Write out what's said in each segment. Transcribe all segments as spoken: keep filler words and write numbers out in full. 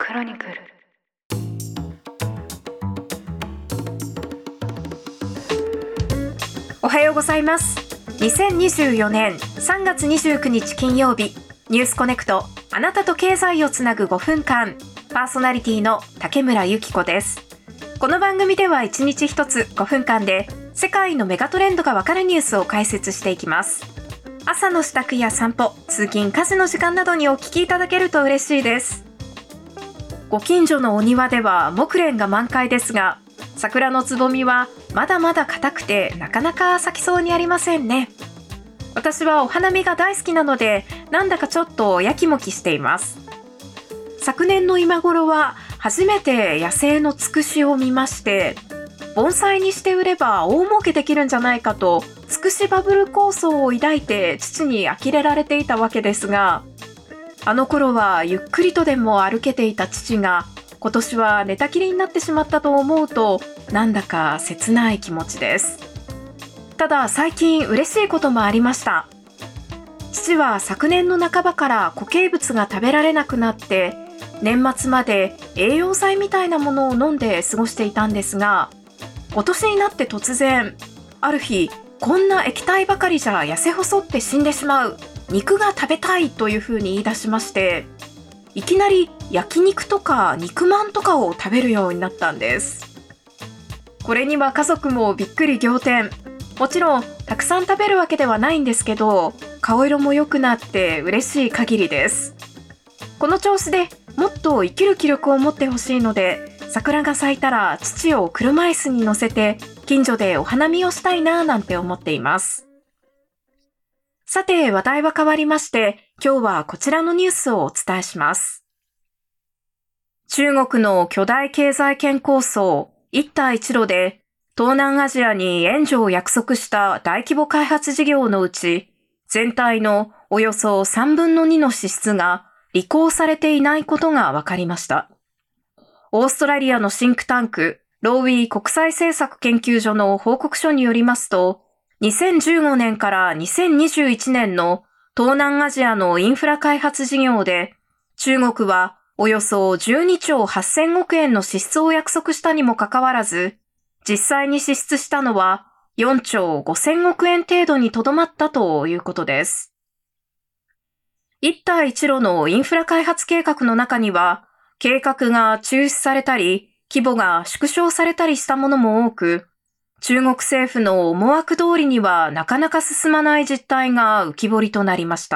クロニクル。おはようございます。にせんにじゅうよねんさんがつにじゅうくにち金曜日、ニュースコネクト、あなたと経済をつなぐごふんかん、パーソナリティの竹村由紀子です。この番組ではいちにちひとつごふんかんで世界のメガトレンドがわかるニュースを解説していきます。朝の支度や散歩、通勤家事の時間などにお聞きいただけると嬉しいです。ご近所のお庭では木蓮が満開ですが、桜のつぼみはまだまだ硬くてなかなか咲きそうにありませんね。私はお花見が大好きなので、なんだかちょっとやきもきしています。昨年の今頃は初めて野生のつくしを見まして、盆栽にして売れば大儲けできるんじゃないかとつくしバブル構想を抱いて父に呆れられていたわけですが、あの頃はゆっくりとでも歩けていた父が今年は寝たきりになってしまったと思うと、なんだか切ない気持ちです。ただ最近嬉しいこともありました。父は昨年の半ばから固形物が食べられなくなって、年末まで栄養剤みたいなものを飲んで過ごしていたんですが、今年になって突然、ある日、こんな液体ばかりじゃ痩せ細って死んでしまう、肉が食べたいというふうに言い出しまして、いきなり焼肉とか肉まんとかを食べるようになったんです。これには家族もびっくり仰天。もちろんたくさん食べるわけではないんですけど、顔色も良くなって嬉しい限りです。この調子でもっと生きる気力を持ってほしいので、桜が咲いたら父を車椅子に乗せて近所でお花見をしたいなぁなんて思っています。さて、話題は変わりまして、今日はこちらのニュースをお伝えします。中国の巨大経済圏構想一帯一路で東南アジアに援助を約束した大規模開発事業のうち、全体のおよそさんぶんのにの支出が履行されていないことが分かりました。オーストラリアのシンクタンク、ローウィー国際政策研究所の報告書によりますと、にせんじゅうごねんからにせんにじゅういちねんの東南アジアのインフラ開発事業で、中国はおよそじゅうにちょうはっせんおくえんの支出を約束したにもかかわらず、実際に支出したのはよんちょうごせんおくえん程度にとどまったということです。一帯一路のインフラ開発計画の中には、計画が中止されたり、規模が縮小されたりしたものも多く、中国政府の思惑通りにはなかなか進まない実態が浮き彫りとなりました。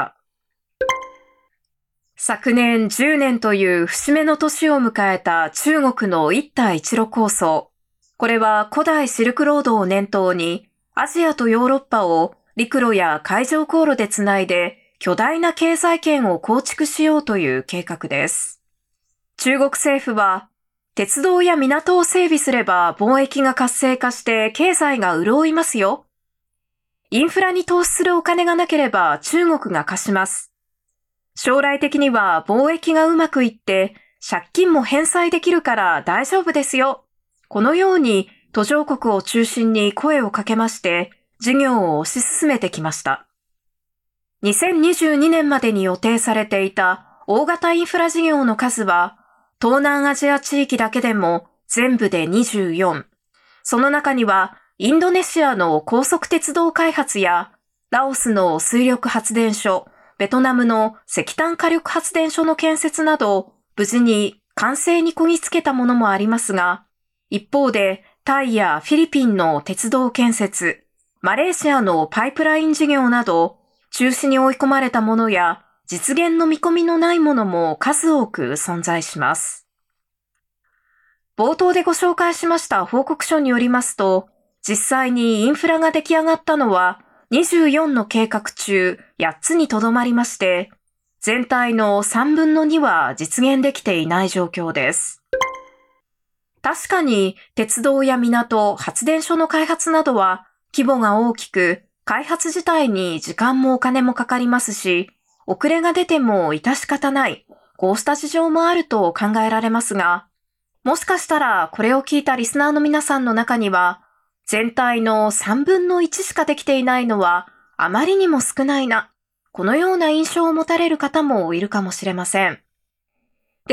昨年じゅうねんという節目の年を迎えた中国の一帯一路構想。これは古代シルクロードを念頭に、アジアとヨーロッパを陸路や海上航路でつないで巨大な経済圏を構築しようという計画です。中国政府は、鉄道や港を整備すれば貿易が活性化して経済が潤いますよ。インフラに投資するお金がなければ中国が貸します。将来的には貿易がうまくいって借金も返済できるから大丈夫ですよ。このように途上国を中心に声をかけまして事業を推し進めてきました。にせんにじゅうにねんまでに予定されていた大型インフラ事業の数は東南アジア地域だけでも全部でにじゅうよん。その中にはインドネシアの高速鉄道開発やラオスの水力発電所、ベトナムの石炭火力発電所の建設など無事に完成にこぎつけたものもありますが、一方でタイやフィリピンの鉄道建設、マレーシアのパイプライン事業など中止に追い込まれたものや実現の見込みのないものも数多く存在します。冒頭でご紹介しました報告書によりますと、実際にインフラが出来上がったのはにじゅうよんの計画中やっつにとどまりまして、全体のさんぶんのには実現できていない状況です。確かに鉄道や港、発電所の開発などは規模が大きく、開発自体に時間もお金もかかりますし、遅れが出ても致し方ない、こうした事情もあると考えられますが、もしかしたらこれを聞いたリスナーの皆さんの中には、全体のさんぶんのいちしかできていないのはあまりにも少ないな、このような印象を持たれる方もいるかもしれません。では、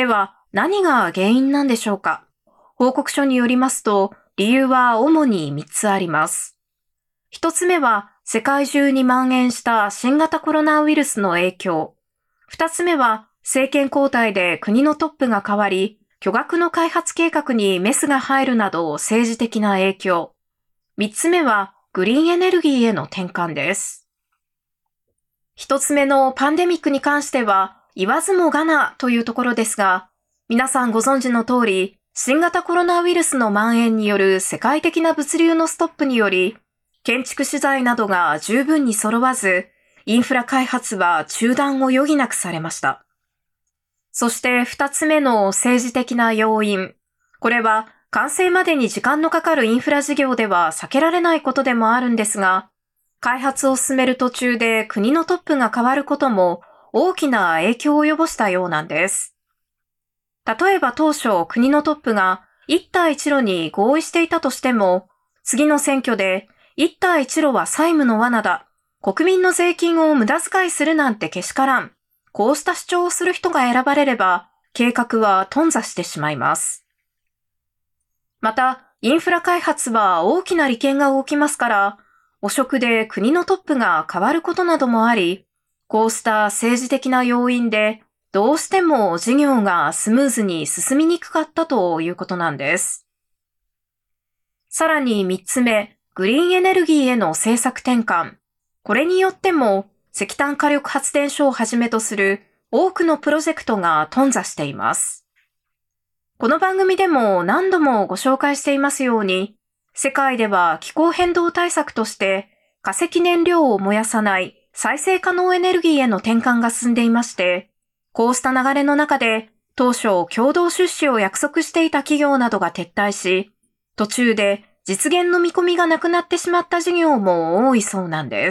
何が原因なんでしょうか。報告書によりますと、理由は主にみっつあります。ひとつめは世界中に蔓延した新型コロナウイルスの影響。ふたつめは政権交代で国のトップが変わり、巨額の開発計画にメスが入るなど政治的な影響。みっつめはグリーンエネルギーへの転換です。ひとつめのパンデミックに関しては言わずもがなというところですが、皆さんご存知の通り、新型コロナウイルスの蔓延による世界的な物流のストップにより、建築資材などが十分に揃わず、インフラ開発は中断を余儀なくされました。そして二つ目の政治的な要因。これは完成までに時間のかかるインフラ事業では避けられないことでもあるんですが、開発を進める途中で国のトップが変わることも大きな影響を及ぼしたようなんです。例えば当初国のトップが一帯一路に合意していたとしても、次の選挙で一帯一路は債務の罠だ、国民の税金を無駄遣いするなんてけしからん、こうした主張をする人が選ばれれば、計画は頓挫してしまいます。また、インフラ開発は大きな利権が動きますから、汚職で国のトップが変わることなどもあり、こうした政治的な要因で、どうしても事業がスムーズに進みにくかったということなんです。さらにみっつめ、グリーンエネルギーへの政策転換。これによっても石炭火力発電所をはじめとする多くのプロジェクトが頓挫しています。この番組でも何度もご紹介していますように、世界では気候変動対策として化石燃料を燃やさない再生可能エネルギーへの転換が進んでいまして、こうした流れの中で当初共同出資を約束していた企業などが撤退し、途中で実現の見込みがなくなってしまった事業も多いそうなんです。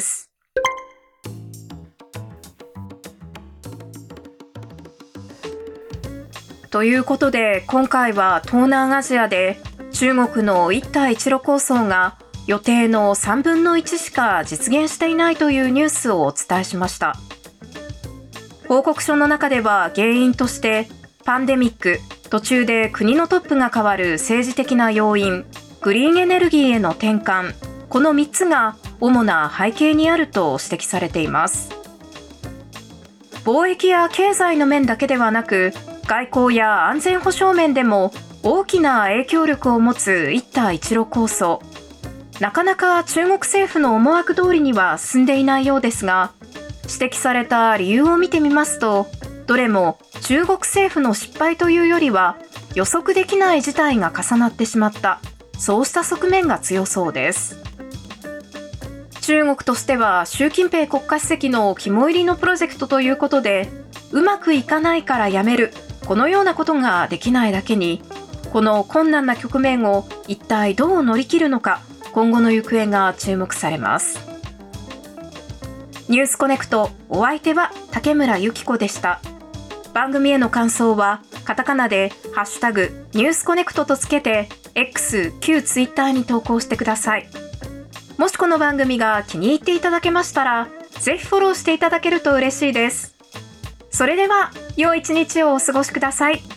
ということで今回は東南アジアで中国の一帯一路構想が予定のさんぶんのいちしか実現していないというニュースをお伝えしました。報告書の中では原因としてパンデミック、途中で国のトップが変わる政治的な要因、グリーンエネルギーへの転換、このみっつが主な背景にあると指摘されています。貿易や経済の面だけではなく、外交や安全保障面でも大きな影響力を持つ一帯一路構想。なかなか中国政府の思惑通りには進んでいないようですが、指摘された理由を見てみますと、どれも中国政府の失敗というよりは予測できない事態が重なってしまった、そうした側面が強そうです。中国としては習近平国家主席の肝入りのプロジェクトということで、うまくいかないからやめる、このようなことができないだけに、この困難な局面を一体どう乗り切るのか、今後の行方が注目されます。ニュースコネクト、お相手は竹村由紀子でした。番組への感想はカタカナでハッシュタグニュースコネクトとつけて X、旧ツイッターに投稿してください。もしこの番組が気に入っていただけましたら、ぜひフォローしていただけると嬉しいです。それでは良い一日をお過ごしください。